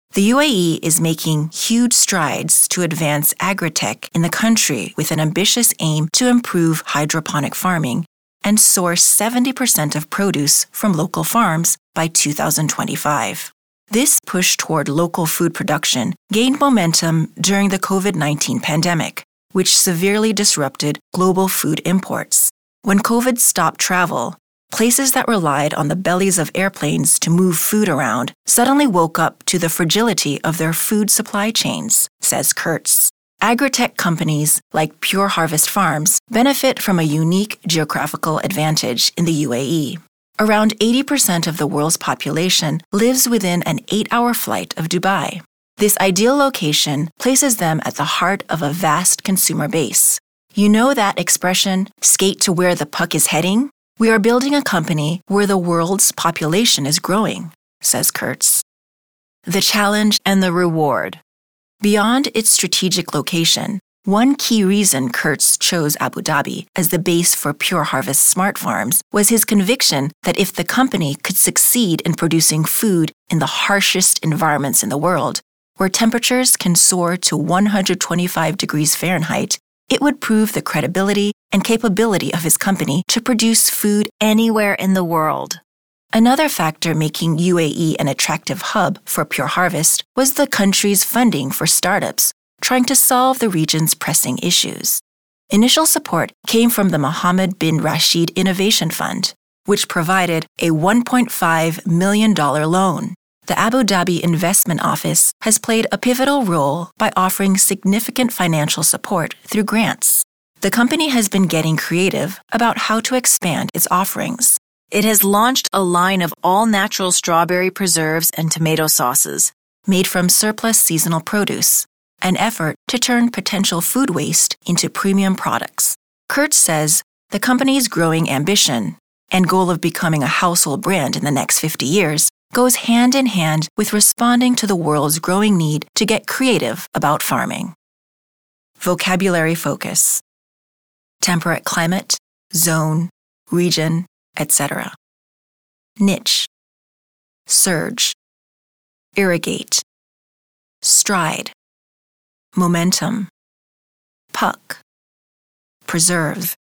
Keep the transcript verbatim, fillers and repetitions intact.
The U A E is making huge strides to advance agritech in the country with an ambitious aim to improve hydroponic farming and source seventy percent of produce from local farms by two thousand twenty-five. This push toward local food production gained momentum during the COVID nineteen pandemic, which severely disrupted global food imports. When COVID stopped travel, places that relied on the bellies of airplanes to move food around suddenly woke up to the fragility of their food supply chains, says Kurtz. Agritech companies like Pure Harvest Farms benefit from a unique geographical advantage in the U A E. Around eighty percent of the world's population lives within an eight-hour flight of Dubai. This ideal location places them at the heart of a vast consumer base. You know that expression, skate to where the puck is heading? We are building a company where the world's population is growing, says Kurtz. The challenge and the reward. Beyond its strategic location, one key reason Kurtz chose Abu Dhabi as the base for Pure Harvest Smart Farms was his conviction that if the company could succeed in producing food in the harshest environments in the world, where temperatures can soar to one hundred twenty-five degrees Fahrenheit, it would prove the credibility and capability of his company to produce food anywhere in the world. Another factor making U A E an attractive hub for Pure Harvest was the country's funding for startups trying to solve the region's pressing issues. Initial support came from the Mohammed bin Rashid Innovation Fund, which provided a one point five million dollars loan. The Abu Dhabi Investment Office has played a pivotal role by offering significant financial support through grants. The company has been getting creative about how to expand its offerings. It has launched a line of all-natural strawberry preserves and tomato sauces made from surplus seasonal produce, an effort to turn potential food waste into premium products. Kurtz says the company's growing ambition and goal of becoming a household brand in the next fifty years goes hand in hand with responding to the world's growing need to get creative about farming. Vocabulary focus. Temperate climate, zone, region, et cetera. Niche. Surge. Irrigate. Stride. Momentum. Puck. Preserve.